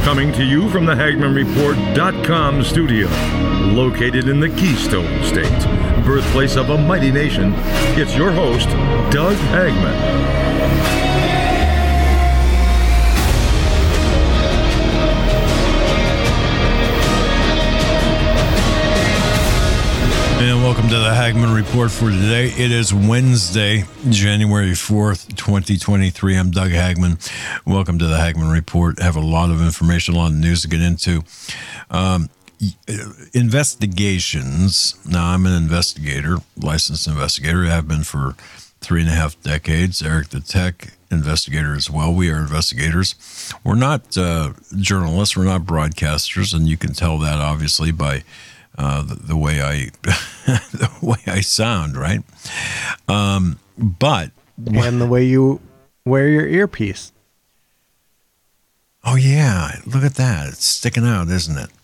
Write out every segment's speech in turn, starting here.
Coming to you from the HagmannReport.com studio, located in the Keystone State, birthplace of a mighty nation, it's your host, Doug Hagmann. And welcome to the Hagmann Report for today. It is Wednesday, January 4th, 2023. I'm Doug Hagmann. Welcome to the Hagmann Report. I have a lot of information, a lot of news to get into. Investigations. Now, I'm an investigator, licensed investigator. I have been for 3.5 decades. Eric the Tech, investigator as well. We are investigators. We're not journalists. We're not broadcasters, and you can tell that obviously by the way I the way I sound, right? But and the way you wear your earpiece. Oh yeah, look at that! It's sticking out, isn't it?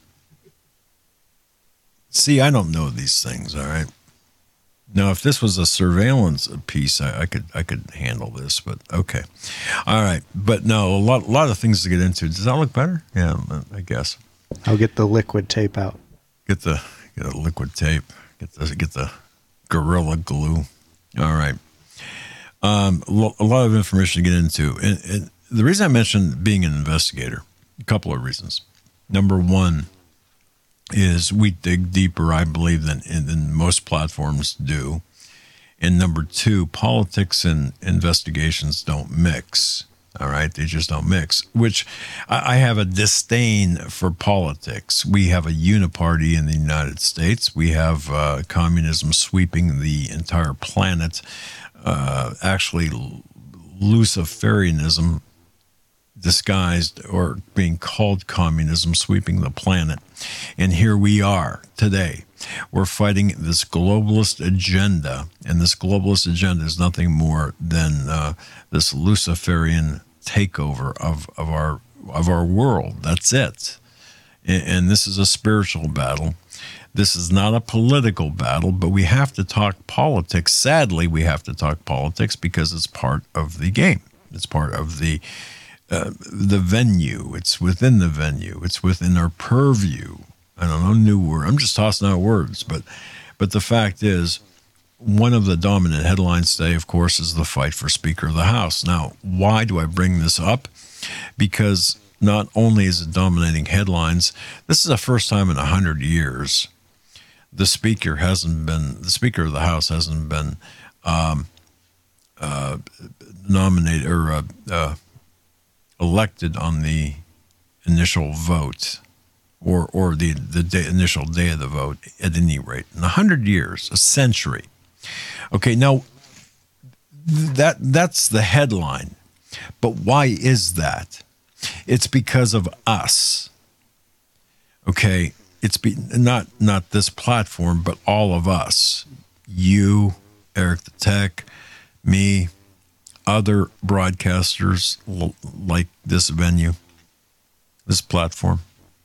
See, I don't know these things. All right. Now, if this was a surveillance piece, I could handle this. But okay, all right. But no, a lot of things to get into. Does that look better? Yeah, I guess. I'll get the liquid tape out. Get the liquid tape. Get the Gorilla Glue. All right. A lot of information to get into. And the reason I mentioned being an investigator, a couple of reasons. Number one is we dig deeper, I believe, than most platforms do. And number two, politics and investigations don't mix. All right, they just don't mix, which I have a disdain for politics. We have a uniparty in the United States. We have communism sweeping the entire planet, actually Luciferianism disguised or being called communism sweeping the planet. And here we are today. We're fighting this globalist agenda, and this globalist agenda is nothing more than this Luciferian takeover of our world. That's it. And this is a spiritual battle. This is not a political battle, but we have to talk politics. Sadly, we have to talk politics because it's part of the game. It's part of the venue. It's within the venue. It's within our purview. I don't know, new word. I'm just tossing out words, but the fact is, one of the dominant headlines today, of course, is the fight for Speaker of the House. Now, why do I bring this up? Because not only is it dominating headlines, this is the first time in 100 years the Speaker of the House hasn't been nominated or elected on the initial vote. Or the initial day of the vote, at any rate. In 100 years, a century. Okay, now, that's the headline. But why is that? It's because of us. Okay, it's not this platform, but all of us. You, Eric the Tech, me, other broadcasters like this venue, this platform.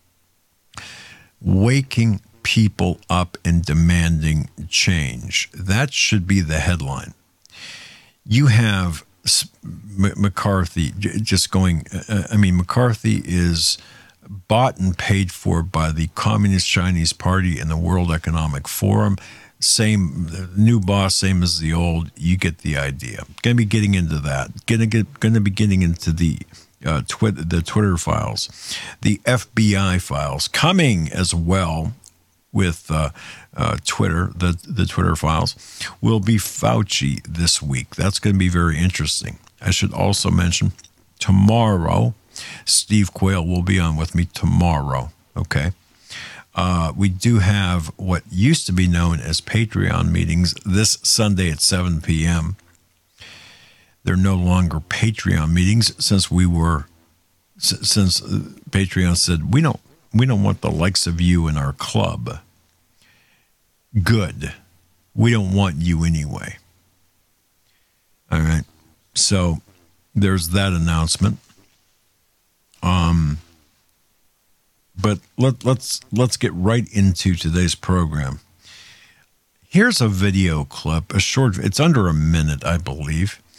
Waking people up and demanding change. That should be the headline. You have McCarthy just going, McCarthy is bought and paid for by the Communist Chinese Party and the World Economic Forum. Same, new boss, same as the old. You get the idea. Going to be getting into that. Going to be getting into the Twitter files, the FBI files coming as well with Twitter. The Twitter files will be Fauci this week. That's going to be very interesting. I should also mention tomorrow, Steve Quayle will be on with me tomorrow. Okay. We do have what used to be known as Patreon meetings this Sunday at 7 p.m. They're no longer Patreon meetings since Patreon said we don't want the likes of you in our club. Good. We don't want you anyway. All right. So there's that announcement. But let's get right into today's program. Here's a video clip, it's under a minute, I believe.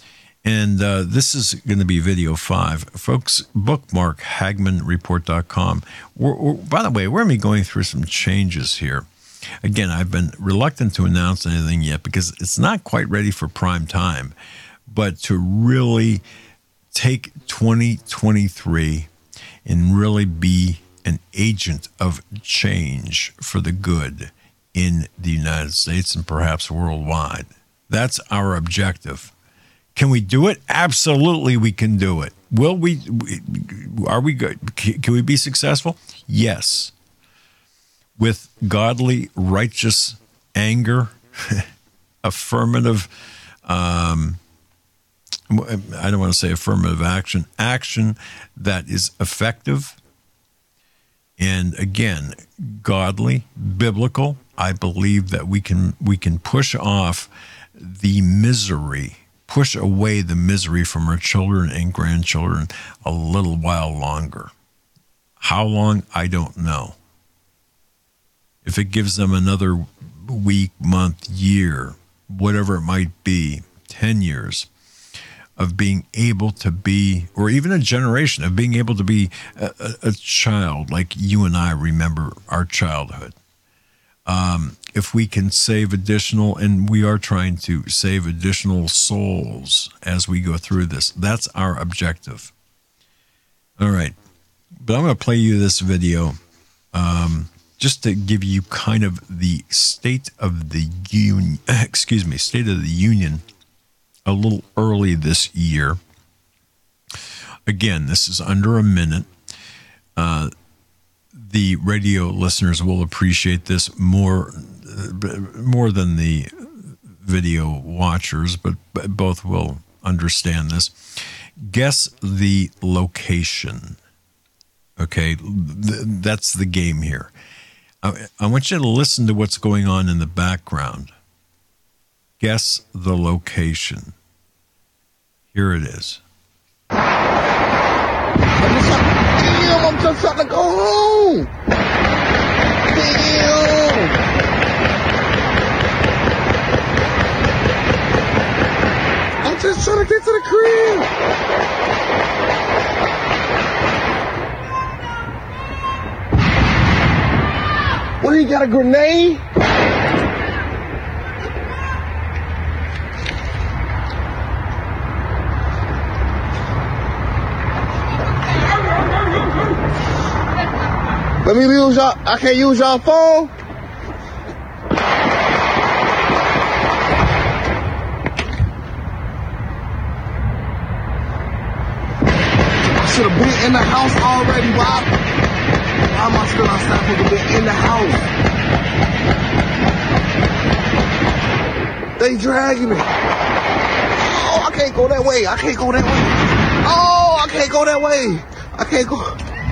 And this is going to be video 5. Folks, bookmark HagmannReport.com. By the way, we're going to be going through some changes here. Again, I've been reluctant to announce anything yet because it's not quite ready for prime time. But to really take 2023 and really be an agent of change for the good in the United States and perhaps worldwide. That's our objective. Can we do it? Absolutely, we can do it. Will we? Are we good? Can we be successful? Yes. With godly, righteous anger, affirmative, I don't want to say affirmative action that is effective. And again, godly, biblical. I believe that we can push off the misery, push away the misery from our children and grandchildren a little while longer. How long? I don't know. If it gives them another week, month, year, whatever it might be, 10 years of being able to be, or even a generation of being able to be a child like you and I remember our childhood. If we can save additional, and we are trying to save additional souls as we go through this, that's our objective. All right. But I'm going to play you this video just to give you kind of the state of the union, state of the union a little early this year. Again, this is under a minute. The radio listeners will appreciate this more than the video watchers, but both will understand this. Guess the location. Okay, that's the game here. I want you to listen to what's going on in the background. Guess the location. Here it is. I'm just trying to go home. Damn. I'm just trying to get to the crib. What, you got a grenade? Let me use y'all. I can't use y'all phone. I should have been in the house already, Bob. Why am I still outside? I could have been in the house. They dragging me. Oh, I can't go that way. I can't go that way. Oh, I can't go that way. I can't go.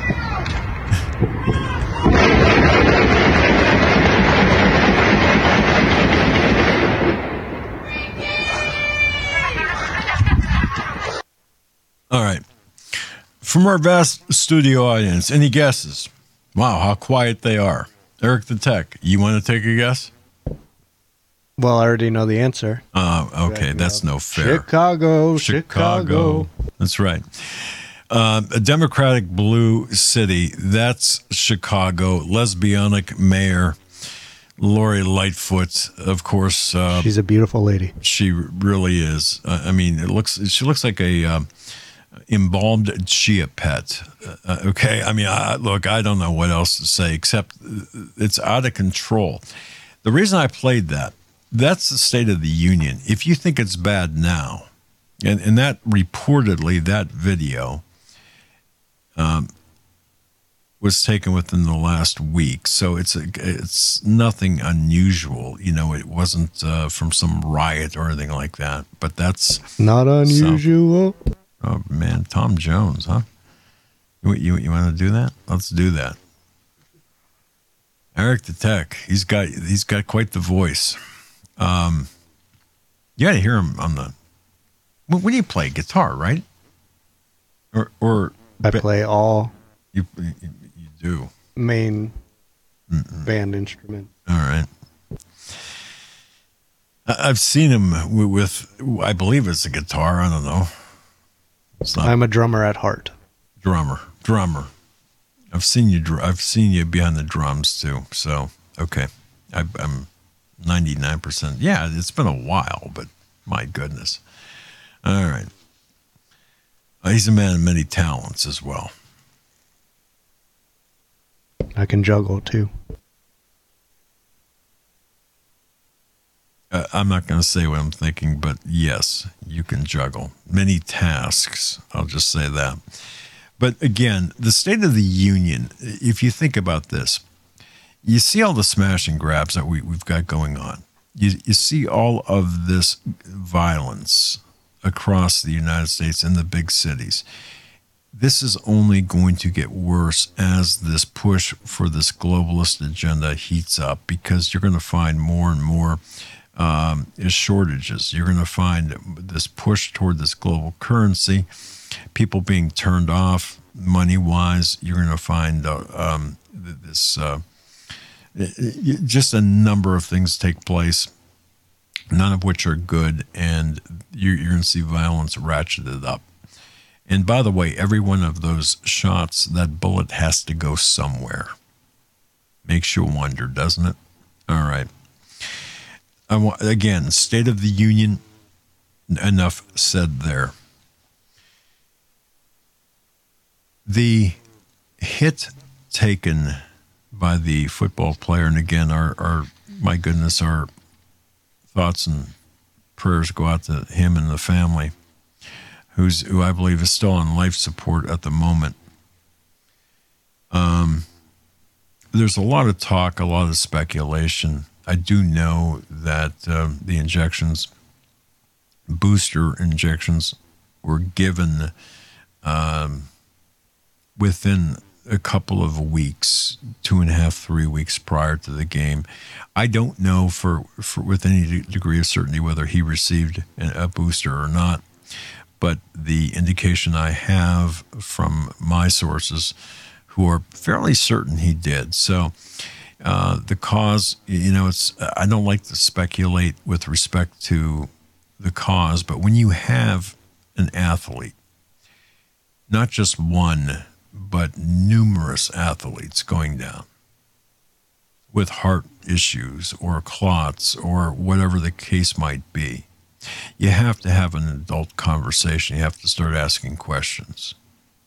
All right. From our vast studio audience, any guesses? Wow, how quiet they are. Eric the Tech, you want to take a guess? Well, I already know the answer. Okay, that's no fair. Chicago. That's right. A Democratic blue city, that's Chicago. Lesbianic mayor, Lori Lightfoot, of course. She's a beautiful lady. She really is. I mean, she looks like a embalmed chia pet. Okay, I mean, look, I don't know what else to say except it's out of control. The reason I played that's the State of the Union. If you think it's bad now, and that reportedly, that video was taken within the last week, so it's nothing unusual. You know, it wasn't from some riot or anything like that. But that's not unusual. Oh man, Tom Jones, huh? You want to do that? Let's do that. Eric the Tech, he's got quite the voice. You got to hear him on the. When do you play guitar, right? Or I play all. You do main band instruments. All right. I've seen him with, I believe it's a guitar. I don't know. It's not. I'm a drummer at heart. Drummer. I've seen you behind the drums too. So, okay. I'm 99%. Yeah, it's been a while, but my goodness. All right. He's a man of many talents as well. I can juggle too. I'm not going to say what I'm thinking, but yes, you can juggle many tasks. I'll just say that. But again, the State of the Union, if you think about this, you see all the smash and grabs that we've got going on. You see all of this violence across the United States in the big cities. This is only going to get worse as this push for this globalist agenda heats up, because you're going to find more and more shortages. You're going to find this push toward this global currency, people being turned off money-wise. You're going to find just a number of things take place, none of which are good, and you're going to see violence ratcheted up. And by the way, every one of those shots, that bullet has to go somewhere. Makes you wonder, doesn't it? All right. Again, State of the Union, enough said there. The hit taken by the football player, and again, our my goodness, our thoughts and prayers go out to him and the family, who I believe is still on life support at the moment. There's a lot of talk, a lot of speculation. I do know that the injections, booster injections, were given within a couple of weeks, 2.5, 3 weeks prior to the game. I don't know for with any degree of certainty whether he received a booster or not, but the indication I have from my sources, who are fairly certain he did. So the cause, I don't like to speculate with respect to the cause, but when you have an athlete, not just one, but numerous athletes going down with heart issues or clots or whatever the case might be, you have to have an adult conversation. You have to start asking questions.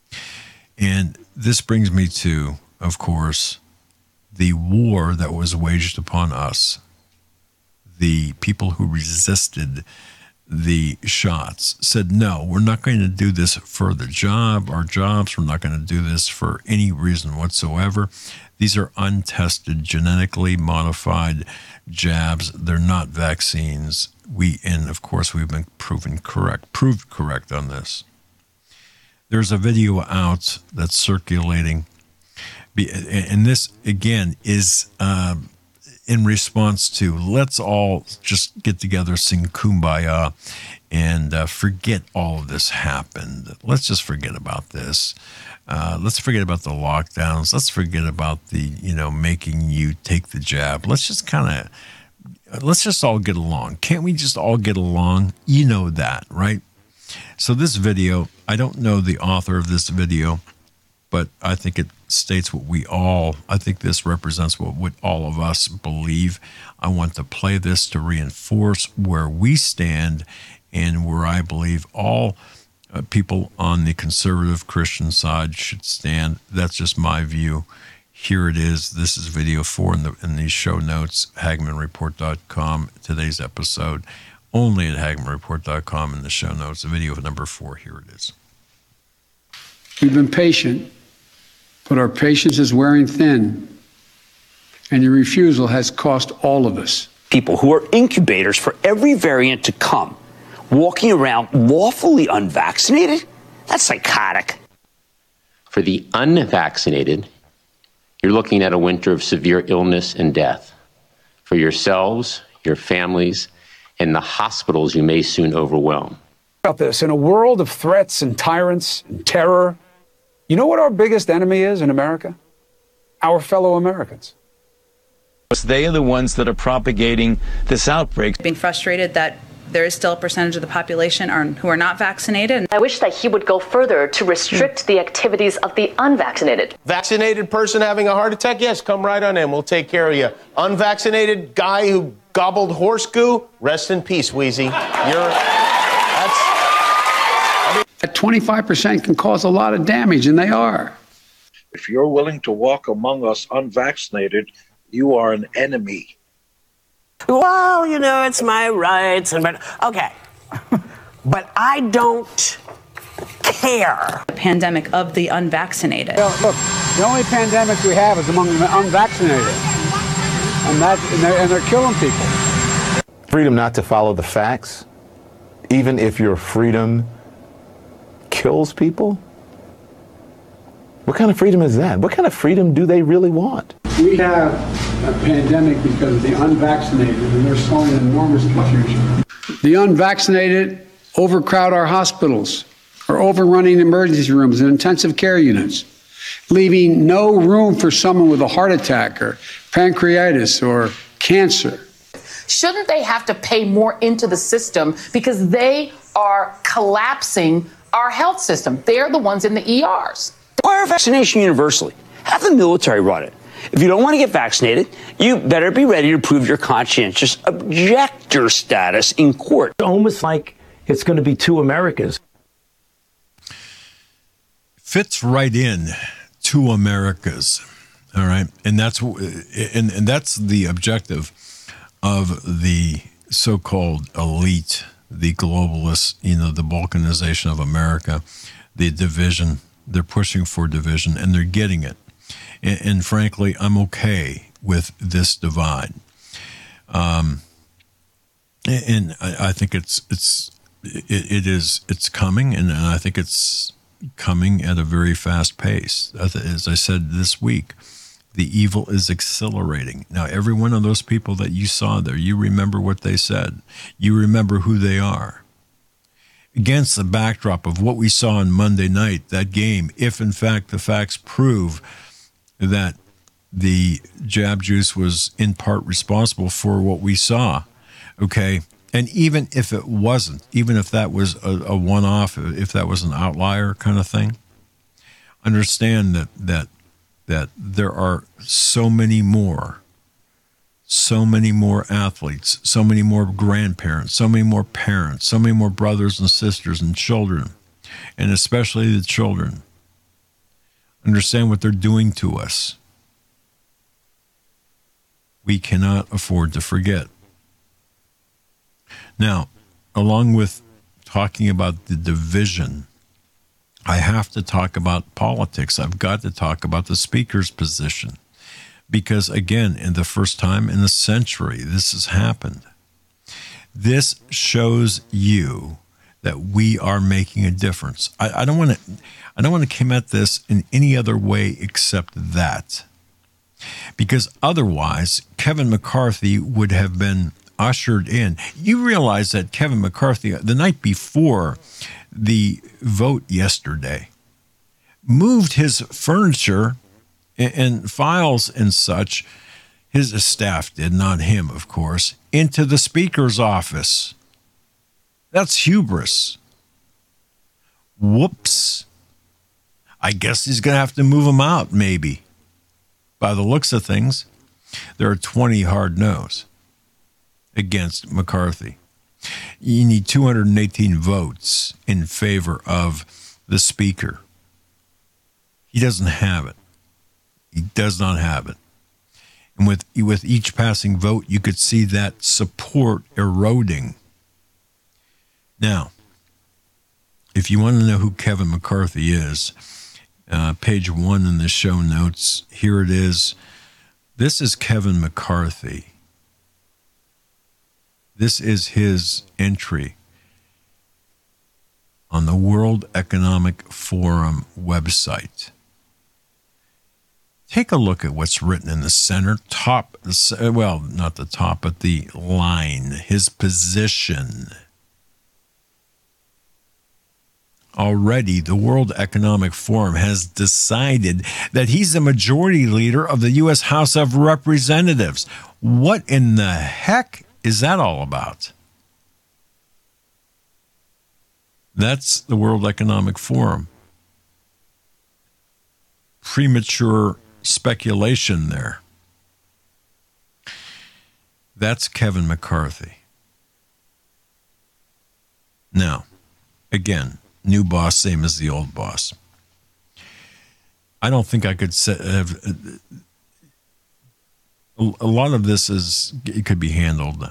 And this brings me to, of course, the war that was waged upon us, the people who resisted the shots, said, no, we're not going to do this for our jobs. We're not going to do this for any reason whatsoever. These are untested, genetically modified jabs. They're not vaccines. And of course, we've been proved correct on this. There's a video out that's circulating, and this, again, is in response to, let's all just get together, sing Kumbaya, and forget all of this happened. Let's just forget about this. Let's forget about the lockdowns. Let's forget about the, making you take the jab. Let's just all get along. Can't we just all get along? You know that, right? So this video, I don't know the author of this video, but I think it states I think this represents what all of us believe. I want to play this to reinforce where we stand and where I believe all people on the conservative Christian side should stand. That's just my view. Here it is. This is video 4 in these show notes, HagmannReport.com, today's episode. Only at HagmannReport.com in the show notes. Video number 4, here it is. We've been patient, but our patience is wearing thin, and your refusal has cost all of us. People who are incubators for every variant to come, walking around lawfully unvaccinated? That's psychotic. For the unvaccinated, you're looking at a winter of severe illness and death. For yourselves, your families, and the hospitals you may soon overwhelm. About this, in a world of threats and tyrants and terror, you know what our biggest enemy is in America? Our fellow Americans. They are the ones that are propagating this outbreak. Being frustrated that there is still a percentage of the population who are not vaccinated. I wish that he would go further to restrict the activities of the unvaccinated. Vaccinated person having a heart attack? Yes, come right on in. We'll take care of you. Unvaccinated guy who gobbled horse goo? Rest in peace, Wheezy. That 25% can cause a lot of damage, and they are. If you're willing to walk among us unvaccinated, you are an enemy. Well, it's my rights, but okay. But I don't care. The pandemic of the unvaccinated. Well, look, the only pandemic we have is among the unvaccinated, and they're killing people. Freedom not to follow the facts, even if your freedom kills people? What kind of freedom is that? What kind of freedom do they really want? We have a pandemic because of the unvaccinated, and they're sowing enormous confusion. The unvaccinated overcrowd our hospitals, are overrunning emergency rooms and intensive care units, leaving no room for someone with a heart attack or pancreatitis or cancer. Shouldn't they have to pay more into the system because they are collapsing our health system? They're the ones in the ERs. Require vaccination universally. Have the military run it. If you don't want to get vaccinated, you better be ready to prove your conscientious objector status in court. It's almost like it's going to be two Americas. Fits right in, two Americas. All right, and that's the objective of the so-called elite, the globalists, the balkanization of America, the division. They're pushing for division, and they're getting it. And frankly, I'm okay with this divide. And I think it's coming, and I think it's coming at a very fast pace. As I said this week, the evil is accelerating. Now, every one of those people that you saw there, you remember what they said. You remember who they are. Against the backdrop of what we saw on Monday night, that game, if in fact the facts prove that the jab juice was in part responsible for what we saw, okay? And even if it wasn't, even if that was a one-off, if that was an outlier kind of thing, understand that there are so many more athletes, so many more grandparents, so many more parents, so many more brothers and sisters and children, and especially the children. Understand what they're doing to us. We cannot afford to forget. Now, along with talking about the division, I have to talk about politics. I've got to talk about the speaker's position. Because, again, in the first time in a century, this has happened. This shows you that we are making a difference. I don't want to come at this in any other way except that. Because otherwise, Kevin McCarthy would have been ushered in. You realize that Kevin McCarthy, the night before the vote yesterday, moved his furniture and files and such, his staff did, not him, of course, into the speaker's office. That's hubris. Whoops. I guess he's going to have to move them out, maybe. By the looks of things, there are 20 hard no's against McCarthy. You need 218 votes in favor of the speaker. He doesn't have it. He does not have it. And with each passing vote, you could see that support eroding. Now, if you want to know who Kevin McCarthy is, page 1 in the show notes, here it is. This is Kevin McCarthy. This is his entry on the World Economic Forum website. Take a look at what's written in the center, well, not the top, but the line, his position. already the World Economic Forum has decided that he's the majority leader of the U.S. House of Representatives. What in the heck is that all about? That's the World Economic Forum. Premature speculation there. That's Kevin McCarthy. Now, again, new boss, same as the old boss. I don't think I could have. A lot of this it could be handled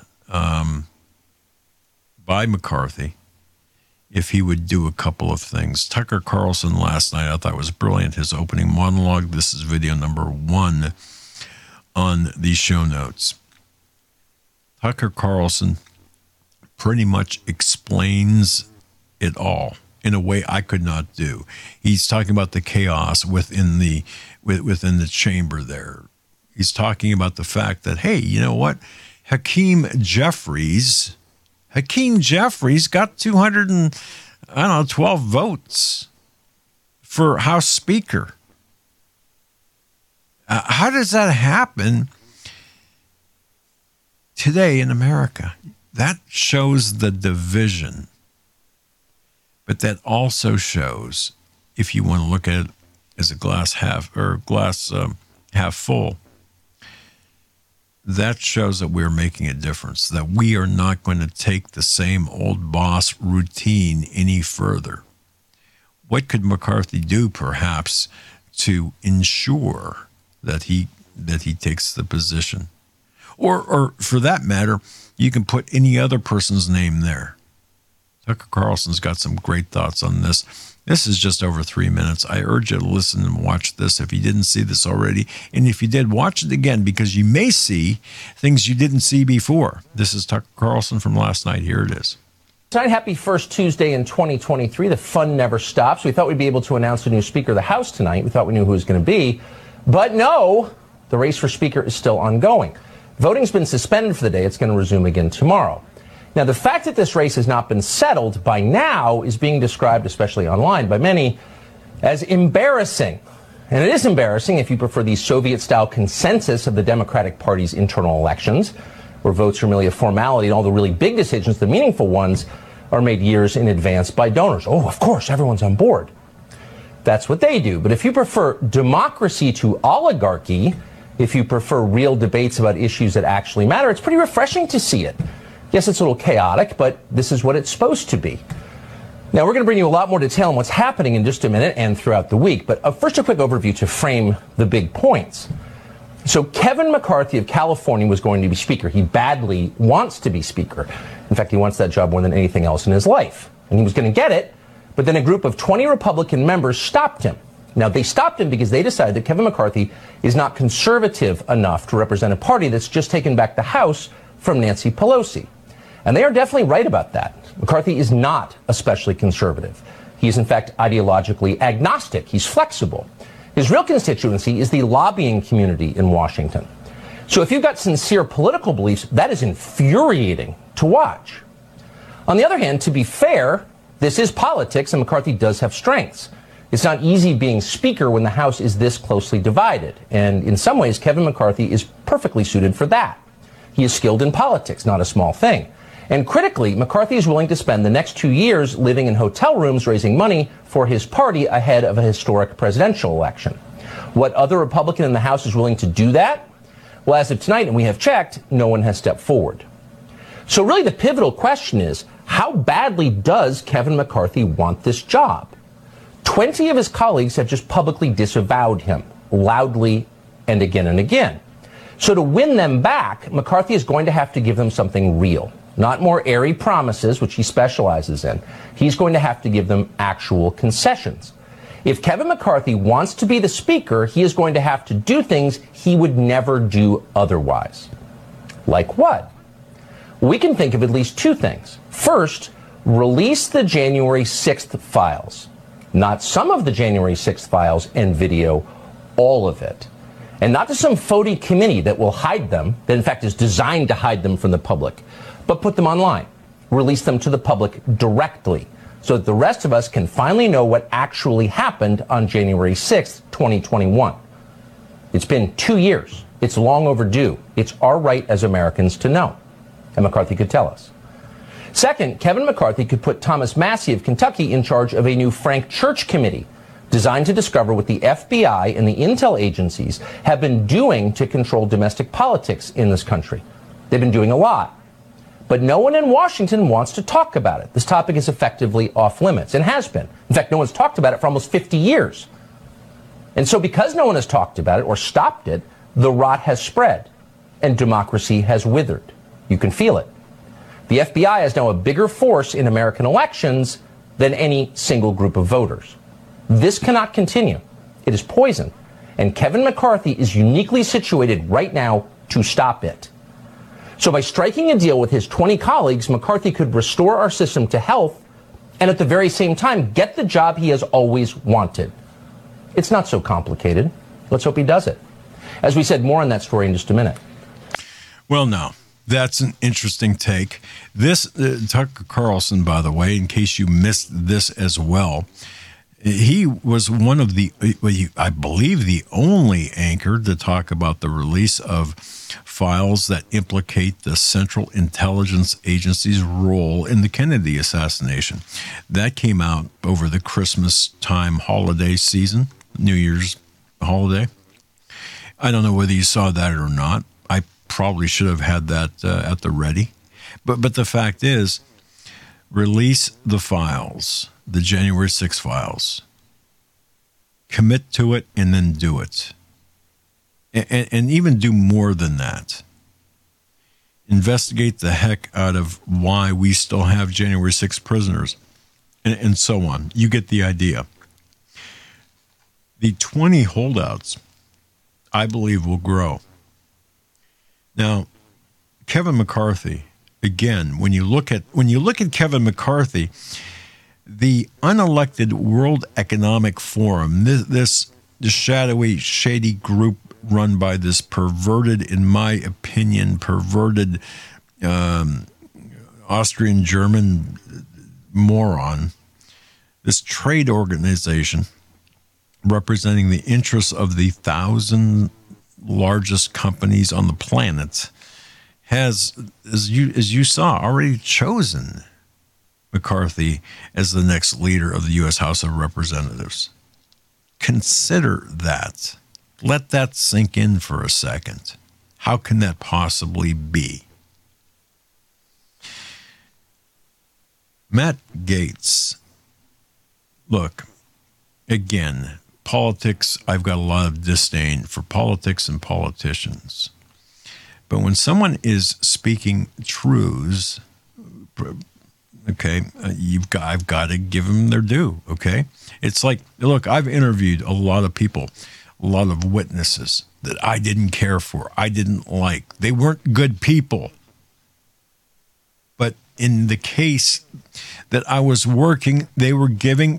by McCarthy if he would do a couple of things. Tucker Carlson last night I thought was brilliant. His opening monologue. This is video number 1 on the show notes. Tucker Carlson pretty much explains it all in a way I could not do. He's talking about the chaos within the chamber there. He's talking about the fact that, hey, you know what? Hakeem Jeffries got 212 votes for House Speaker. How does that happen today in America? That shows the division. But that also shows, if you want to look at it as a glass half full, that shows that we're making a difference, that we are not going to take the same old boss routine any further. What could McCarthy do, perhaps, to ensure that he takes the position? Or for that matter, you can put any other person's name there. Tucker Carlson's got some great thoughts on this. This is just over 3 minutes. I urge you to listen and watch this if you didn't see this already. And if you did, watch it again, because you may see things you didn't see before. This is Tucker Carlson from last night. Here it is. Tonight, happy first Tuesday in 2023. The fun never stops. We thought we'd be able to announce a new Speaker of the House tonight. We thought we knew who it was going to be. But no, the race for Speaker is still ongoing. Voting's been suspended for the day. It's going to resume again tomorrow. Now, the fact that this race has not been settled by now is being described, especially online, by many as embarrassing. And it is embarrassing if you prefer the Soviet-style consensus of the Democratic Party's internal elections, where votes are merely a formality and all the really big decisions, the meaningful ones, are made years in advance by donors. Oh, of course, everyone's on board. That's what they do. But if you prefer democracy to oligarchy, if you prefer real debates about issues that actually matter, it's pretty refreshing to see it. Yes, it's a little chaotic, but this is what it's supposed to be. Now, we're going to bring you a lot more detail on what's happening in just a minute and throughout the week. But first, a quick overview to frame the big points. So Kevin McCarthy of California was going to be Speaker. He badly wants to be Speaker. In fact, he wants that job more than anything else in his life. And he was going to get it, but then a group of 20 Republican members stopped him. Now, they stopped him because they decided that Kevin McCarthy is not conservative enough to represent a party that's just taken back the House from Nancy Pelosi. And they are definitely right about that. McCarthy is not especially conservative. He is, in fact, ideologically agnostic. He's flexible. His real constituency is the lobbying community in Washington. So if you've got sincere political beliefs, that is infuriating to watch. On the other hand, to be fair, this is politics, and McCarthy does have strengths. It's not easy being Speaker when the House is this closely divided. And in some ways, Kevin McCarthy is perfectly suited for that. He is skilled in politics, not a small thing. And critically, McCarthy is willing to spend the next 2 years living in hotel rooms raising money for his party ahead of a historic presidential election. What other Republican in the House is willing to do that? Well, as of tonight, and we have checked, no one has stepped forward. So really the pivotal question is, how badly does Kevin McCarthy want this job? 20 of his colleagues have just publicly disavowed him, loudly and again and again. So to win them back, McCarthy is going to have to give them something real. Not more airy promises, which he specializes in. He's going to have to give them actual concessions. If Kevin McCarthy wants to be the Speaker, he is going to have to do things he would never do otherwise. Like what? We can think of at least two things. First, release the January 6th files. Not some of the January 6th files and video, all of it. And not to some phony committee that will hide them, that in fact is designed to hide them from the public, but put them online. Release them to the public directly so that the rest of us can finally know what actually happened on January 6th, 2021. It's been 2 years. It's long overdue. It's our right as Americans to know. And McCarthy could tell us. Second, Kevin McCarthy could put Thomas Massie of Kentucky in charge of a new Frank Church committee designed to discover what the FBI and the intel agencies have been doing to control domestic politics in this country. They've been doing a lot. But no one in Washington wants to talk about it. This topic is effectively off limits and has been. In fact, no one's talked about it for almost 50 years. And so because no one has talked about it or stopped it, the rot has spread and democracy has withered. You can feel it. The FBI is now a bigger force in American elections than any single group of voters. This cannot continue. It is poison. And Kevin McCarthy is uniquely situated right now to stop it. So by striking a deal with his 20 colleagues, McCarthy could restore our system to health and at the very same time get the job he has always wanted. It's not so complicated. Let's hope he does it. As we said, more on that story in just a minute. Well, no. That's an interesting take. This, Tucker Carlson, by the way, in case you missed this as well, he was one of the, I believe, the only anchor to talk about the release of files that implicate the Central Intelligence Agency's role in the Kennedy assassination. That came out over the Christmas time holiday season, New Year's holiday. I don't know whether you saw that or not. I probably should have had that at the ready. But the fact is, release the files, the January 6 files. Commit to it and then do it. And even do more than that. Investigate the heck out of why we still have January 6 prisoners and so on. You get the idea. The 20 holdouts, I believe, will grow. Now, Kevin McCarthy, again, when you look at Kevin McCarthy, the unelected World Economic Forum, this shadowy, shady group run by this perverted, in my opinion, perverted Austrian-German moron, this trade organization representing the interests of the 1,000 largest companies on the planet, has, as you saw, already chosen McCarthy as the next leader of the U.S. House of Representatives. Consider that. Let that sink in for a second. How can that possibly be? Matt Gaetz. Look, again, politics, I've got a lot of disdain for politics and politicians. But when someone is speaking truths, okay, I've got to give them their due, okay? It's like, look, I've interviewed a lot of people, a lot of witnesses that I didn't care for, I didn't like. They weren't good people. But in the case that I was working, they were giving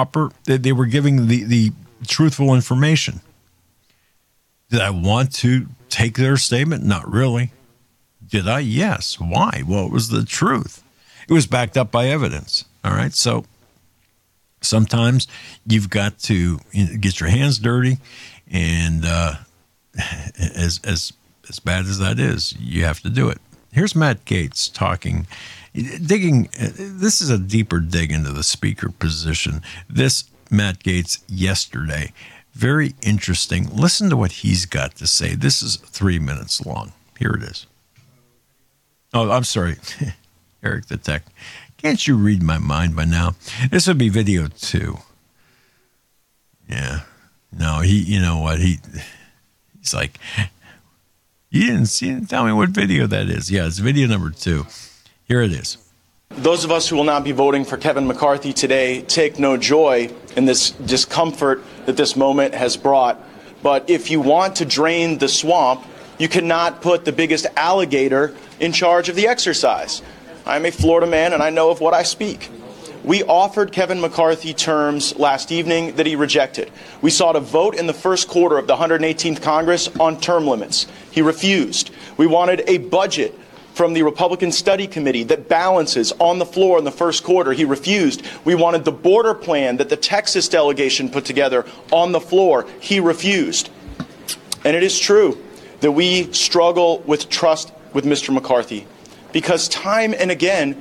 the truthful information. Did I want to take their statement? Not really. Did I? Yes. Why? Well, it was the truth. It was backed up by evidence. All right. So sometimes you've got to get your hands dirty, and as bad as that is, you have to do it. Here's Matt Gaetz talking, digging. This is a deeper dig into the speaker position. This Matt Gaetz yesterday, very interesting. Listen to what he's got to say. This is 3 minutes long. Here it is. Oh, I'm sorry. Eric the Tech. Can't you read my mind by now? This would be video 2. Yeah. No, you know what? He's like, you didn't tell me what video that is. Yeah, it's video number 2. Here it is. Those of us who will not be voting for Kevin McCarthy today take no joy in this discomfort that this moment has brought. But if you want to drain the swamp, you cannot put the biggest alligator in charge of the exercise. I'm a Florida man, and I know of what I speak. We offered Kevin McCarthy terms last evening that he rejected. We sought a vote in the first quarter of the 118th Congress on term limits. He refused. We wanted a budget from the Republican Study Committee that balances on the floor in the first quarter. He refused. We wanted the border plan that the Texas delegation put together on the floor. He refused. And it is true that we struggle with trust with Mr. McCarthy because time and again,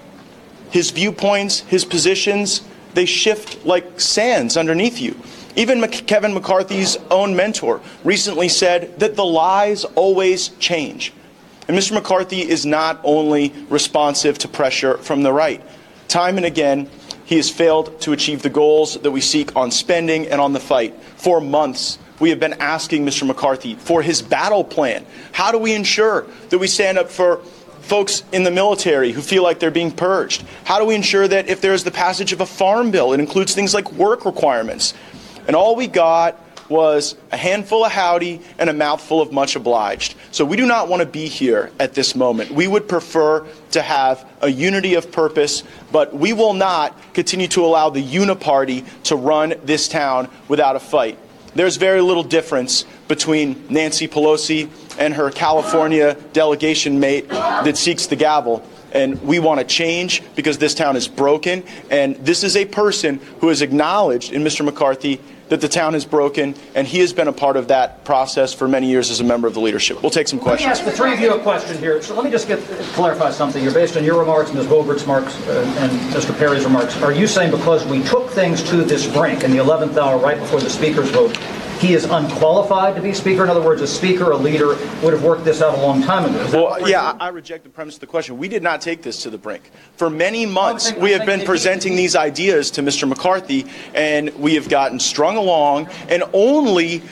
his viewpoints, his positions, they shift like sands underneath you. Even Kevin McCarthy's own mentor recently said that the lies always change. And Mr. McCarthy is not only responsive to pressure from the right. Time and again, he has failed to achieve the goals that we seek on spending and on the fight. For months, we have been asking Mr. McCarthy for his battle plan. How do we ensure that we stand up for folks in the military who feel like they're being purged? How do we ensure that if there is the passage of a farm bill, it includes things like work requirements? And all we got was a handful of howdy and a mouthful of much obliged. So we do not want to be here at this moment. We would prefer to have a unity of purpose, but we will not continue to allow the uniparty to run this town without a fight. There's very little difference between Nancy Pelosi and her California delegation mate that seeks the gavel. And we want to change because this town is broken. And this is a person who has acknowledged in Mr. McCarthy that the town is broken, and he has been a part of that process for many years as a member of the leadership. We'll take some questions. Let me ask the three of you a question here. So let me just clarify something. You're based on your remarks, Ms. Boebert's remarks, and Mr. Perry's remarks. Are you saying because we took things to this brink in the 11th hour right before the Speaker's vote, he is unqualified to be Speaker? In other words, a Speaker, a leader, would have worked this out a long time ago. Well, yeah, I reject the premise of the question. We did not take this to the brink. For many months, we have been presenting these ideas to Mr. McCarthy, and we have gotten strung along, and only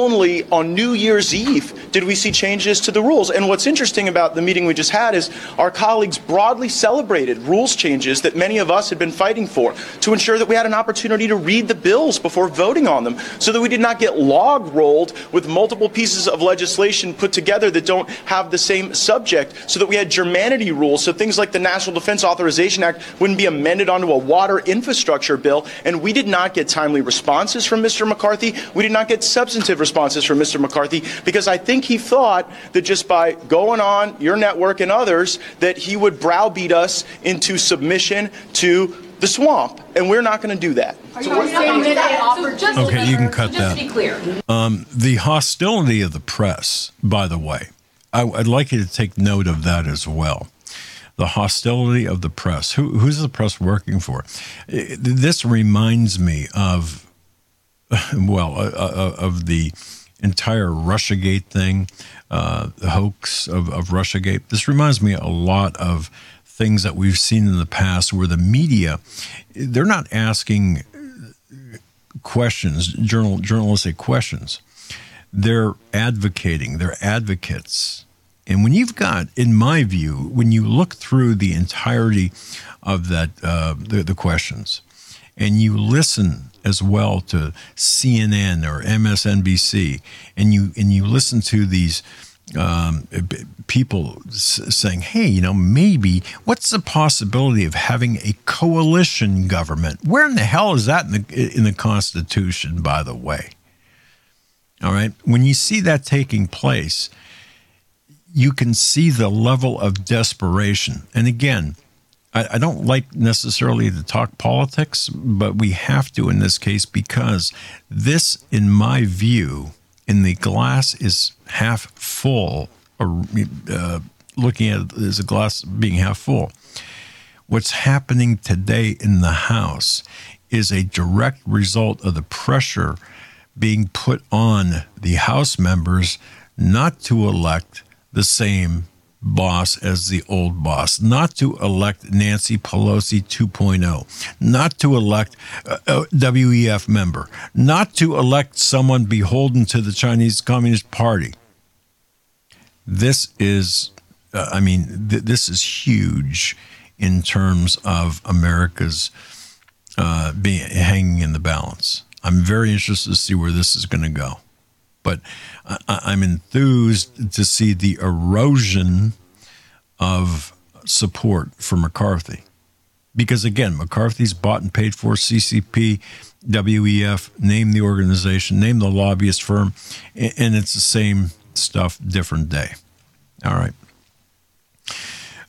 on New Year's Eve did we see changes to the rules. And what's interesting about the meeting we just had is our colleagues broadly celebrated rules changes that many of us had been fighting for to ensure that we had an opportunity to read the bills before voting on them so that we did not get log rolled with multiple pieces of legislation put together that don't have the same subject, so that we had germanity rules so things like the National Defense Authorization Act wouldn't be amended onto a water infrastructure bill. And we did not get timely responses from Mr. McCarthy. We did not get substantive responses from Mr. McCarthy because I think he thought that just by going on your network and others that he would browbeat us into submission to the swamp, and we're not going to do that. Okay, you can cut that. Just to be clear. The hostility of the press, by the way, I'd like you to take note of that as well. The hostility of the press. Who's the press working for? This reminds me of of the entire Russiagate thing, the hoax of Russiagate. This reminds me a lot of things that we've seen in the past where the media, they're not asking questions, journalistic questions. They're advocating, they're advocates. And when you've got, in my view, when you look through the entirety of that, the questions, and you listen as well to CNN or MSNBC, and you listen to these people saying, hey, maybe what's the possibility of having a coalition government? Where in the hell is that in the Constitution, by the way? All right. When you see that taking place, you can see the level of desperation. And again, I don't like necessarily to talk politics, but we have to in this case because this, in my view, in the glass is half full, or looking at it as a glass being half full. What's happening today in the House is a direct result of the pressure being put on the House members not to elect the same boss as the old boss, not to elect Nancy Pelosi 2.0, not to elect a WEF member, not to elect someone beholden to the Chinese Communist Party. This is, this is huge in terms of America's hanging in the balance. I'm very interested to see where this is going to go. But I'm enthused to see the erosion of support for McCarthy. Because, again, McCarthy's bought and paid for CCP, WEF, name the organization, name the lobbyist firm, and it's the same stuff, different day. All right.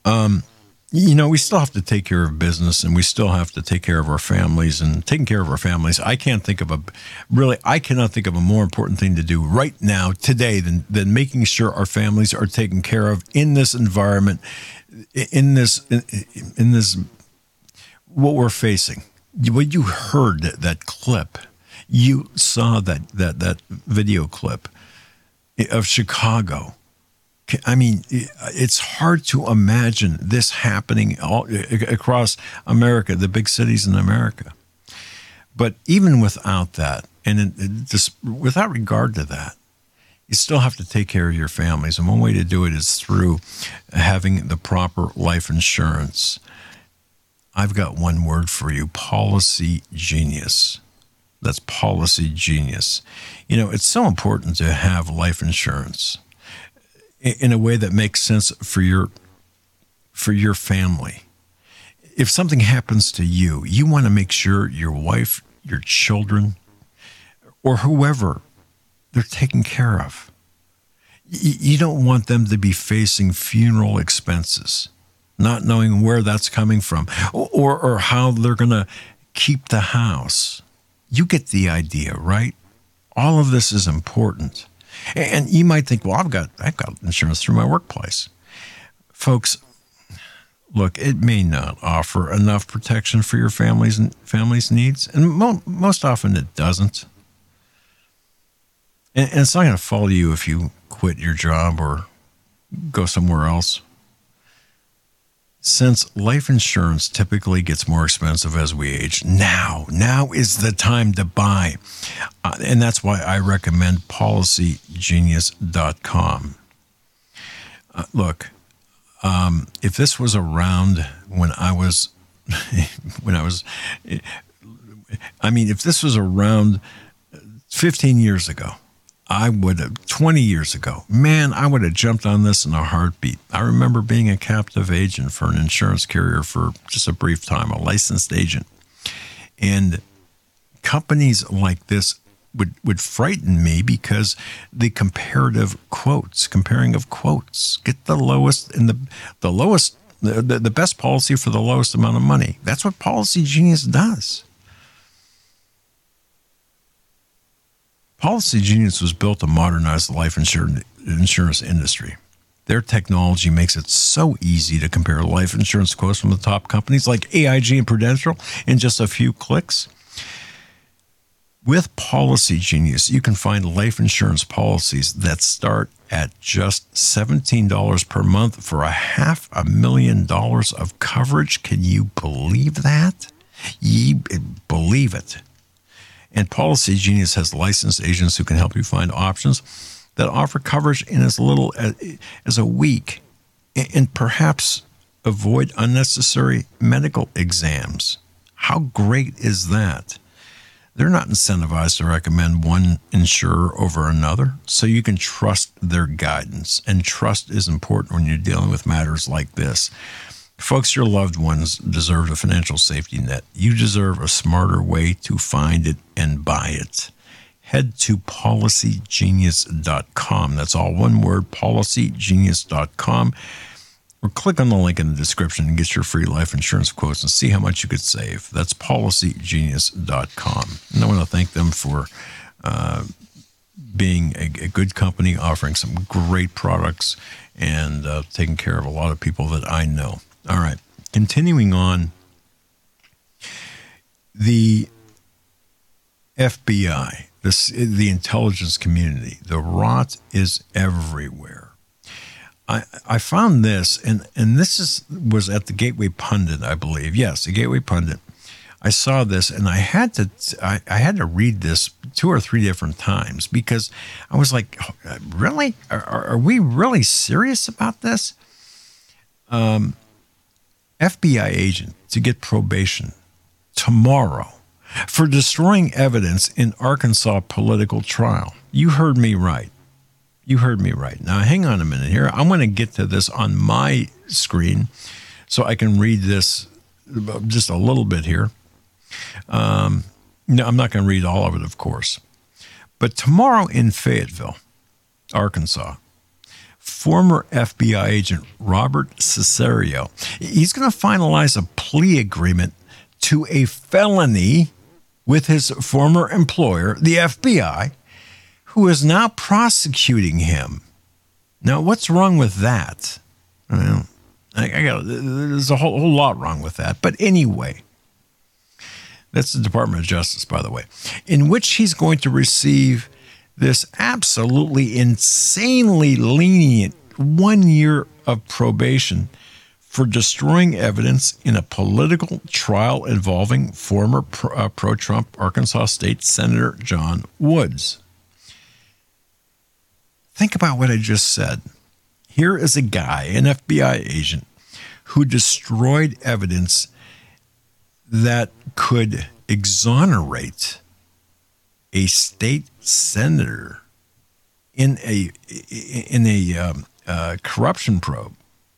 We still have to take care of business, and we still have to take care of our families. And taking care of our families, I cannot think of a more important thing to do right now, today, than making sure our families are taken care of in this environment, in this what we're facing. When you heard that clip, you saw that video clip of Chicago. I mean, it's hard to imagine this happening all across America, the big cities in America. But even without that, and just without regard to that, you still have to take care of your families. And one way to do it is through having the proper life insurance. I've got one word for you: Policy Genius. That's Policy Genius. It's so important to have life insurance in a way that makes sense for your family. If something happens to you, you want to make sure your wife, your children, or whoever, they're taken care of. You don't want them to be facing funeral expenses, not knowing where that's coming from, or how they're going to keep the house. You get the idea, right? All of this is important. And you might think, well, I've got insurance through my workplace. Folks, look, it may not offer enough protection for your family's needs, and most often it doesn't. And it's not going to follow you if you quit your job or go somewhere else. Since life insurance typically gets more expensive as we age, now is the time to buy. And that's why I recommend PolicyGenius.com. Look, if this was around if this was around 15 years ago, 20 years ago, man, I would have jumped on this in a heartbeat. I remember being a captive agent for an insurance carrier for just a brief time, a licensed agent. And companies like this would frighten me because the comparing of quotes, get the lowest and the best policy for the lowest amount of money. That's what Policy Genius does. Policy Genius was built to modernize the life insurance industry. Their technology makes it so easy to compare life insurance quotes from the top companies like AIG and Prudential in just a few clicks. With Policy Genius, you can find life insurance policies that start at just $17 per month for $500,000 of coverage. Can you believe that? Believe it. And Policy Genius has licensed agents who can help you find options that offer coverage in as little as a week and perhaps avoid unnecessary medical exams. How great is that? They're not incentivized to recommend one insurer over another, so you can trust their guidance. And trust is important when you're dealing with matters like this. Folks, your loved ones deserve a financial safety net. You deserve a smarter way to find it and buy it. Head to PolicyGenius.com. That's all one word, PolicyGenius.com. Or click on the link in the description and get your free life insurance quotes and see how much you could save. That's PolicyGenius.com. And I want to thank them for being a good company, offering some great products, and taking care of a lot of people that I know. All right, continuing on, the FBI, the intelligence community, the rot is everywhere. I found this, and this was at the Gateway Pundit, I believe. Yes, the Gateway Pundit. I saw this, and I had to read this 2 or 3 different times because I was like, really? Are we really serious about this? FBI agent to get probation tomorrow for destroying evidence in Arkansas political trial. You heard me right. Now, hang on a minute here. I'm going to get to this on my screen so I can read this just a little bit here. No, I'm not going to read all of it, of course. But tomorrow in Fayetteville, Arkansas, former FBI agent Robert Cesario. He's going to finalize a plea agreement to a felony with his former employer, the FBI, who is now prosecuting him. Now, what's wrong with that? Well, there's a whole lot wrong with that. But anyway, that's the Department of Justice, by the way, in which he's going to receive this absolutely insanely lenient 1 year of probation for destroying evidence in a political trial involving former pro-Trump Arkansas State Senator John Woods. Think about what I just said. Here is a guy, an FBI agent, who destroyed evidence that could exonerate a state senator in a corruption probe,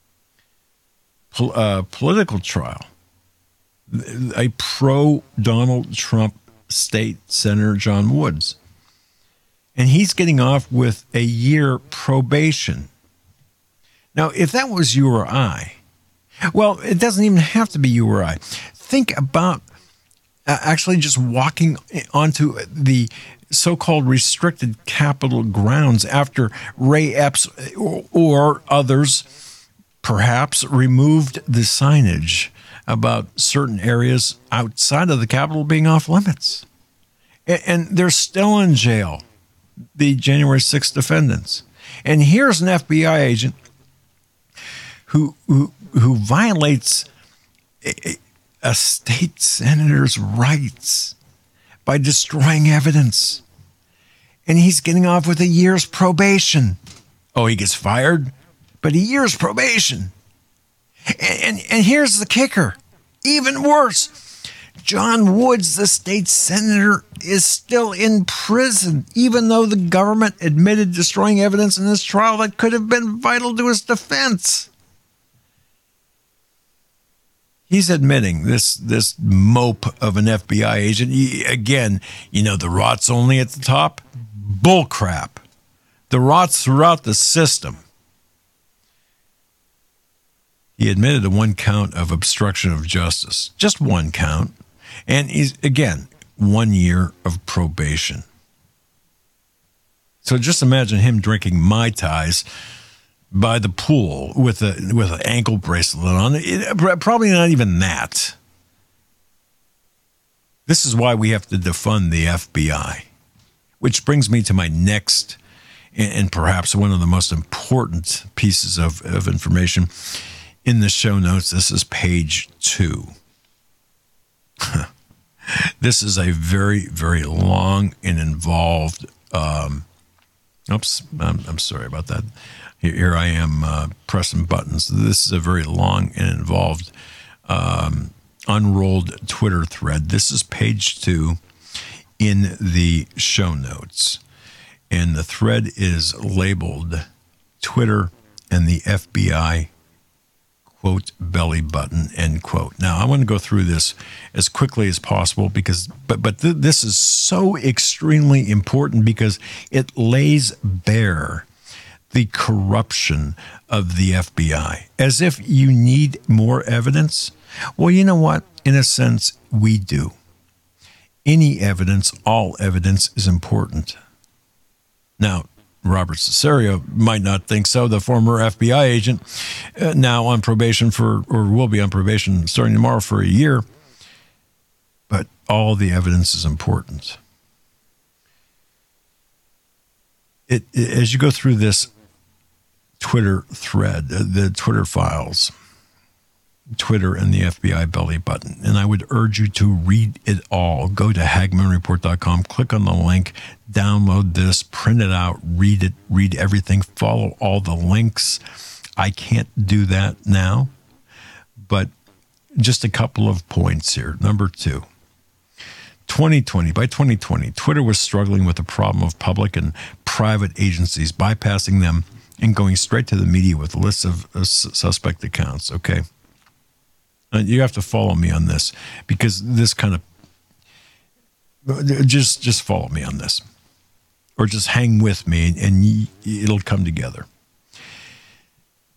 political trial, a pro-Donald Trump state senator, John Woods. And he's getting off with a year probation. Now, if that was you or I, well, it doesn't even have to be you or I. Think about actually just walking onto the so-called restricted Capitol grounds after Ray Epps or others perhaps removed the signage about certain areas outside of the Capitol being off limits. And they're still in jail, the January 6th defendants. And here's an FBI agent who violates a state senator's rights by destroying evidence. And he's getting off with a year's probation. Oh, he gets fired, but a year's probation. And here's the kicker. Even worse, John Woods, the state senator, is still in prison, even though the government admitted destroying evidence in this trial that could have been vital to his defense. He's admitting this mope of an FBI agent. Again, the rot's only at the top. Bull crap. The rot's throughout the system. He admitted to one count of obstruction of justice. Just one count. And he's, again, 1 year of probation. So just imagine him drinking Mai Tais by the pool with an ankle bracelet on. Probably not even that. This is why we have to defund the FBI. Which brings me to my next and perhaps one of the most important pieces of information in the show notes. This is page 2. This is a very, very long and involved. I'm sorry about that. Here I am pressing buttons. This is a very long and involved unrolled Twitter thread. This is page 2 in the show notes. And the thread is labeled Twitter and the FBI, quote, belly button, end quote. Now, I want to go through this as quickly as possible because, but this is so extremely important because it lays bare the corruption of the FBI. As if you need more evidence. Well, you know what? In a sense, we do. Any evidence, all evidence is important. Now, Robert Cesario might not think so. The former FBI agent, now on probation or will be on probation starting tomorrow for a year. But all the evidence is important. As you go through this Twitter thread, the Twitter files, Twitter and the FBI belly button, and I would urge you to read it all. Go to HagmannReport.com, click on the link, download this, print it out, read it, read everything, follow all the links. I can't do that now, but just a couple of points here. Number 2, by 2020, Twitter was struggling with the problem of public and private agencies bypassing them and going straight to the media with lists of suspect accounts, okay? You have to follow me on this because this kind of, just follow me on this or just hang with me and it'll come together.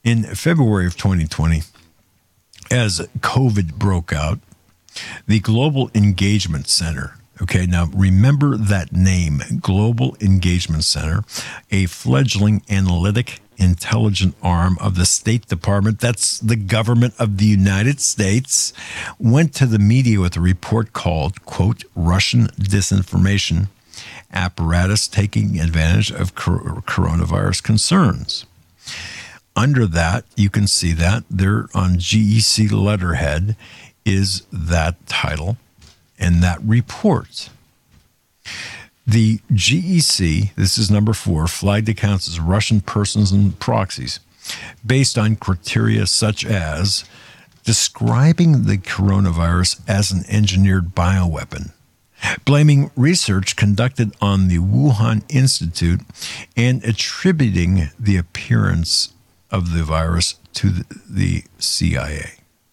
In February of 2020, as COVID broke out, the Global Engagement Center, okay, now remember that name, Global Engagement Center, a fledgling analytic intelligent arm of the State Department, that's the government of the United States, went to the media with a report called, quote, Russian disinformation apparatus taking advantage of coronavirus concerns. Under that, you can see that there on GEC letterhead is that title and that report. The GEC, this is number 4, flagged accounts as Russian persons and proxies based on criteria such as describing the coronavirus as an engineered bioweapon, blaming research conducted on the Wuhan Institute, and attributing the appearance of the virus to the CIA.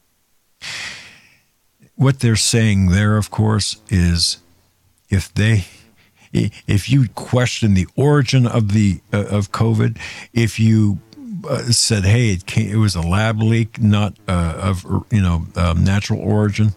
What they're saying there, of course, is if you question the origin of of COVID, if you said, "Hey, it was a lab leak, not of natural origin,"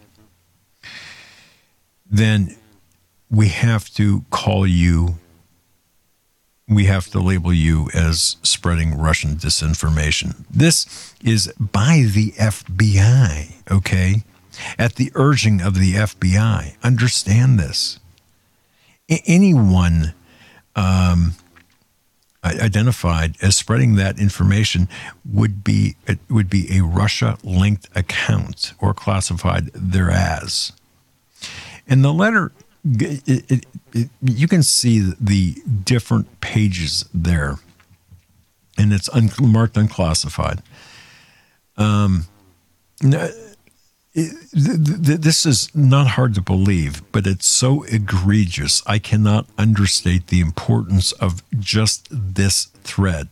then we have to call you. We have to label you as spreading Russian disinformation. This is by the FBI, okay? At the urging of the FBI. Understand this. Anyone identified as spreading that information would be a Russia-linked account or classified thereas. And the letter, you can see the different pages there, and it's marked unclassified. This is not hard to believe, but it's so egregious. I cannot understate the importance of just this thread.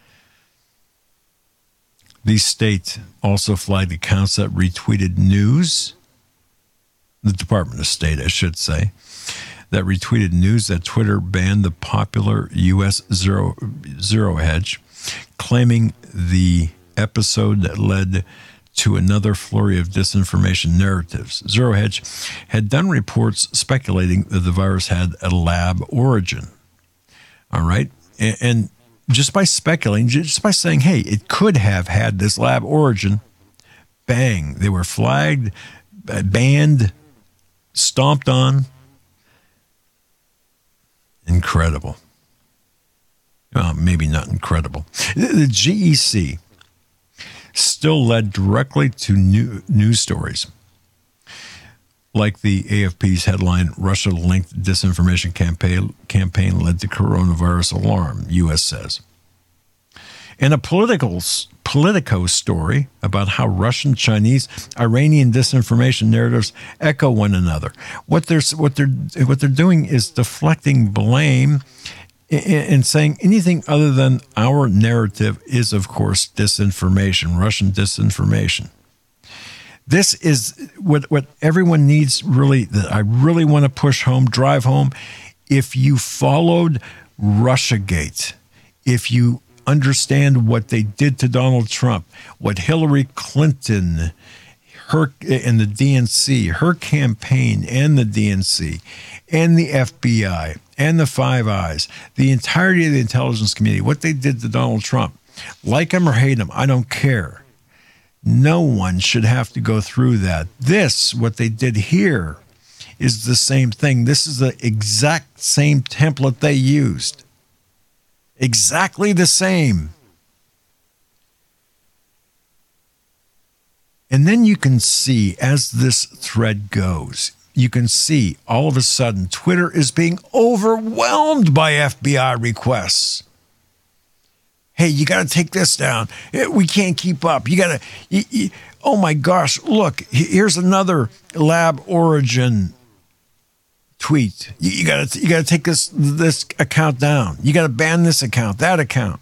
The state also flagged accounts that retweeted news, the Department of State, I should say, that retweeted news that Twitter banned the popular U.S. Zero Hedge, claiming the episode that led to another flurry of disinformation narratives. Zero Hedge had done reports speculating that the virus had a lab origin. All right? And just by speculating, just by saying, hey, it could have had this lab origin, bang, they were flagged, banned, stomped on. Incredible. Well, maybe not incredible. The GEC still led directly to news stories like the AFP's headline, Russia-linked disinformation campaign led to coronavirus alarm, U.S. says. And a Politico story about how Russian, Chinese, Iranian disinformation narratives echo one another. What they're doing is deflecting blame and saying anything other than our narrative is, of course, disinformation, Russian disinformation. This is what everyone needs, really, that I really want to push home, drive home. If you followed Russiagate, if you understand what they did to Donald Trump, what Hillary Clinton, her and the DNC, her campaign and the DNC and the FBI and the Five Eyes, the entirety of the intelligence community, what they did to Donald Trump, like him or hate him, I don't care. No one should have to go through that. This, what they did here, is the same thing. This is the exact same template they used. Exactly the same. And then you can see, as this thread goes, you can see all of a sudden Twitter is being overwhelmed by FBI requests. Hey, you got to take this down. We can't keep up. You got to, oh my gosh, look, here's another lab origin tweet. You got to take this account down. You got to ban this account, that account.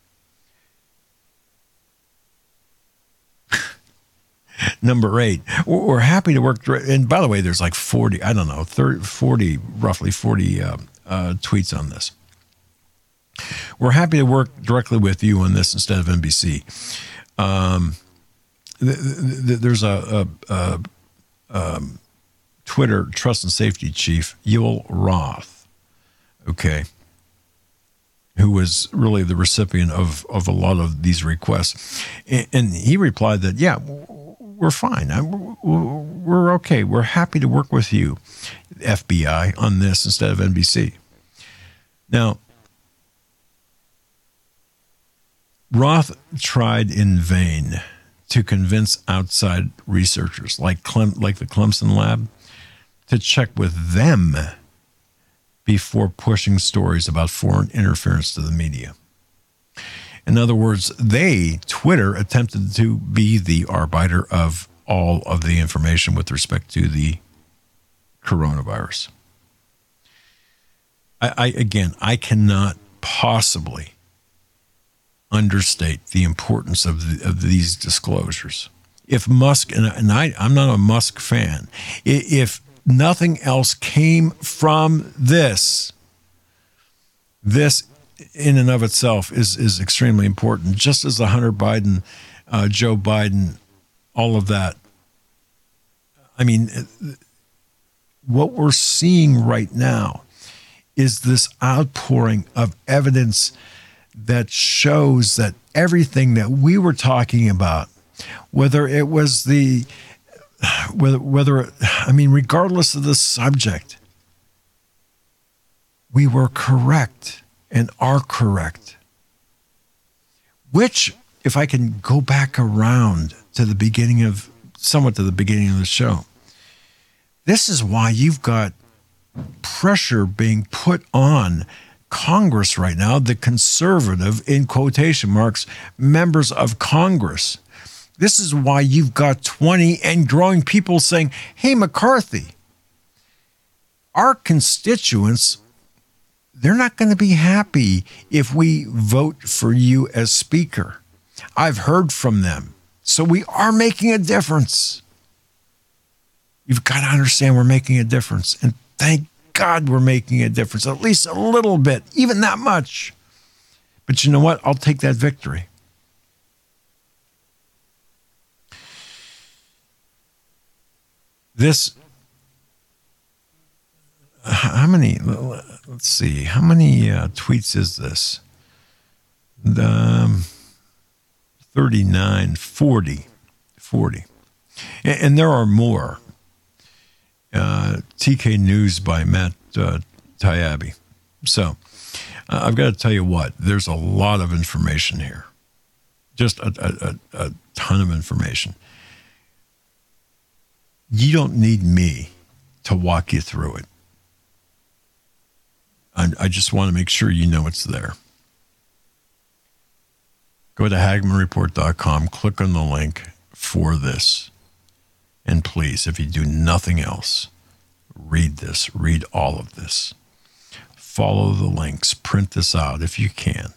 Number 8, we're happy to work. And by the way, there's like 40, I don't know, 30, 40, roughly 40 tweets on this. We're happy to work directly with you on this instead of NBC. There's a Twitter trust and safety chief, Yoel Roth, okay, who was really the recipient of a lot of these requests. And he replied that, yeah, we're fine. We're okay. We're happy to work with you, FBI, on this instead of NBC. Now, Roth tried in vain to convince outside researchers like the Clemson lab to check with them before pushing stories about foreign interference to the media. In other words, Twitter, attempted to be the arbiter of all of the information with respect to the coronavirus. I cannot possibly understate the importance of these disclosures. If Musk, and I'm not a Musk fan, if nothing else came from this in and of itself is extremely important, just as the Hunter Biden, Joe Biden, all of that. I mean, what we're seeing right now is this outpouring of evidence that shows that everything that we were talking about, whether it was regardless of the subject, we were correct and are correct. Which, if I can go back around to the beginning of the show, this is why you've got pressure being put on Congress right now, the conservative, in quotation marks, members of Congress. This is why you've got 20 and growing people saying, hey, McCarthy, our constituents, they're not going to be happy if we vote for you as Speaker. I've heard from them. So we are making a difference. You've got to understand we're making a difference. And thank God we're making a difference, at least a little bit, even that much. But you know what? I'll take that victory. How many tweets is this? 39, 40. And there are more. TK News by Matt Taibbi. So I've got to tell you what, there's a lot of information here. Just a ton of information. You don't need me to walk you through it. I just want to make sure you know it's there. Go to HagmannReport.com, click on the link for this. And please, if you do nothing else, read this, read all of this. Follow the links, print this out if you can.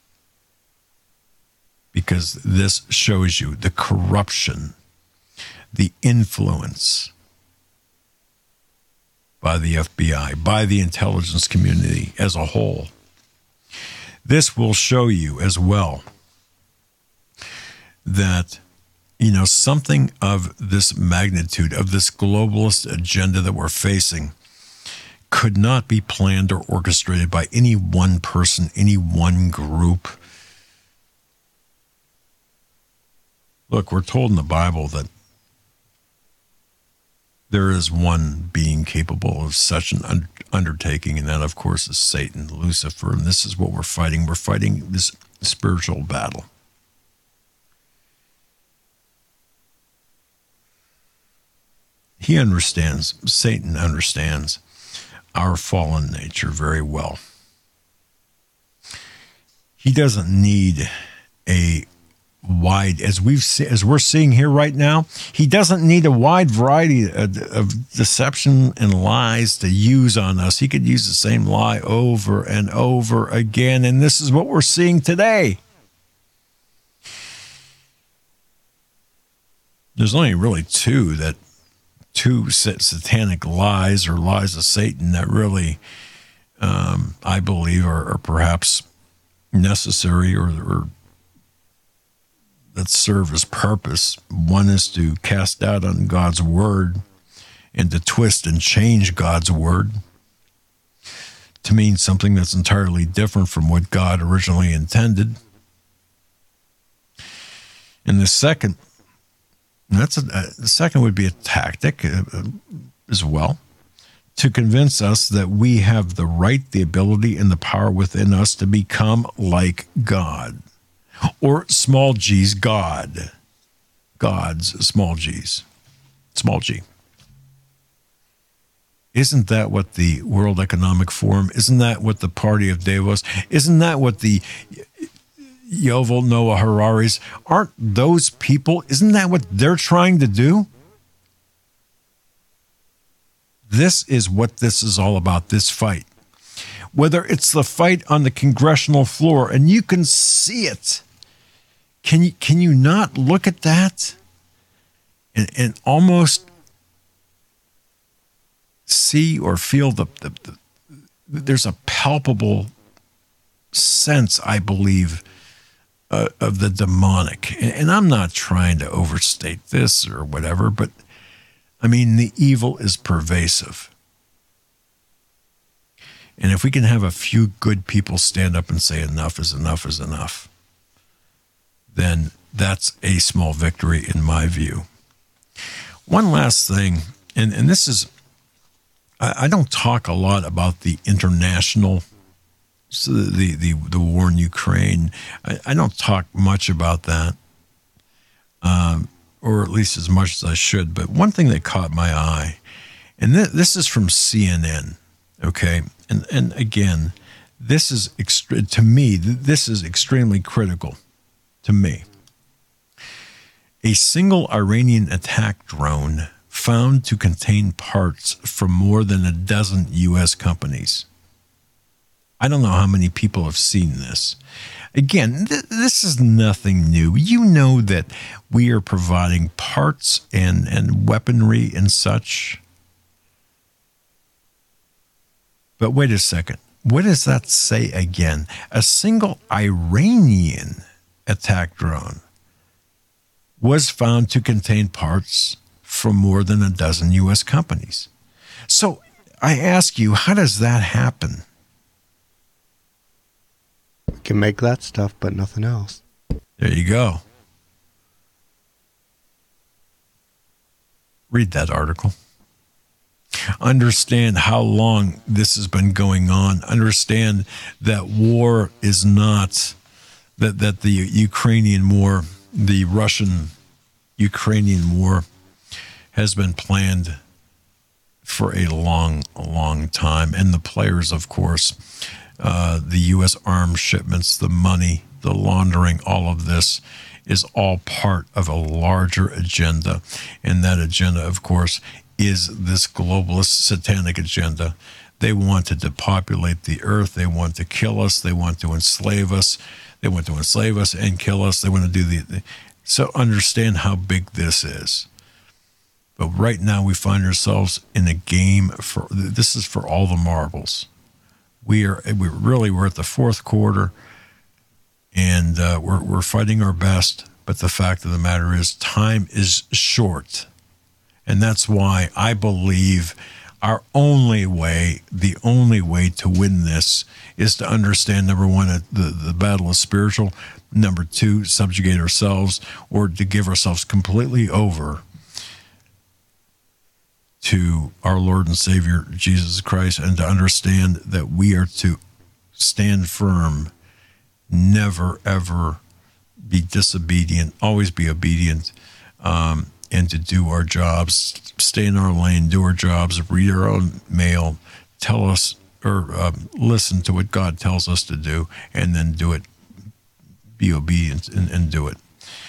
Because this shows you the corruption, the influence by the FBI, by the intelligence community as a whole. This will show you as well that something of this magnitude, of this globalist agenda that we're facing, could not be planned or orchestrated by any one person, any one group. Look, we're told in the Bible that there is one being capable of such an undertaking, and that, of course, is Satan, Lucifer, and this is what we're fighting. We're fighting this spiritual battle. He understands, Satan understands our fallen nature very well. He doesn't need a wide, as we're seeing here right now, he doesn't need a wide variety of deception and lies to use on us. He could use the same lie over and over again, and this is what we're seeing today. There's only really two satanic lies or lies of Satan that really, I believe, are perhaps necessary or that serve his purpose. One is to cast doubt on God's word and to twist and change God's word to mean something that's entirely different from what God originally intended. And the second, the second would be a tactic as well, to convince us that we have the right, the ability, and the power within us to become like God. Or small g's God. God's small g's. Small g. Isn't that what the World Economic Forum, isn't that what the Party of Davos, isn't that what the Yuval Noah Hararis, aren't those people, isn't that what they're trying to do? This is what this is all about, this fight. Whether it's the fight on the congressional floor, and you can see it. Can you not look at that and almost see or feel there's a palpable sense, I believe, of the demonic. And I'm not trying to overstate this or whatever, but I mean, the evil is pervasive. And if we can have a few good people stand up and say enough is enough is enough, then that's a small victory in my view. One last thing, and this is, I don't talk a lot about the international, the war in Ukraine. I don't talk much about that, or at least as much as I should. But one thing that caught my eye, and this is from CNN, okay? And again, this is to me, this is extremely critical to me. A single Iranian attack drone found to contain parts from more than a dozen U.S. companies. I don't know how many people have seen this. Again, this is nothing new. You know that we are providing parts and weaponry and such. But wait a second. What does that say again? A single Iranian attack drone was found to contain parts from more than a dozen U.S. companies. So I ask you, how does that happen? We can make that stuff, but nothing else. There you go. Read that article. Understand how long this has been going on. Understand that war is not, that the Ukrainian war, the Russian-Ukrainian war has been planned for a long, long time. And the players, of course, the U.S. arms shipments, the money, the laundering, all of this is all part of a larger agenda. And that agenda, of course, is this globalist satanic agenda. They want to depopulate the earth. They want to kill us. They want to enslave us. They want to enslave us and kill us. They want to do so understand how big this is. But right now we find ourselves in a game this is for all the marbles. We're at the fourth quarter, and we're fighting our best. But the fact of the matter is, time is short. And that's why I believe the only way to win this is to understand, number one, the battle is spiritual. Number two, subjugate ourselves, or to give ourselves completely over to our Lord and Savior, Jesus Christ, and to understand that we are to stand firm, never, ever be disobedient, always be obedient, and to do our jobs, stay in our lane, do our jobs, read our own mail, tell us or listen to what God tells us to do, and then do it. Be obedient and do it.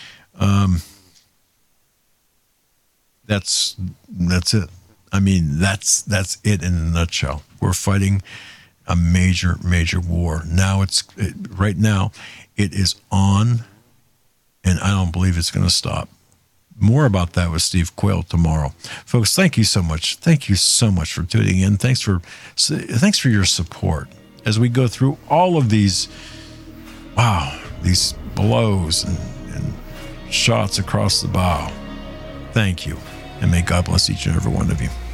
That's it. I mean, that's it in a nutshell. We're fighting a major, major war. Right now, it is on, and I don't believe it's going to stop. More about that with Steve Quayle tomorrow. Folks, thank you so much. Thank you so much for tuning in. Thanks for your support as we go through all of these wow, these blows and shots across the bow. Thank you, and may God bless each and every one of you.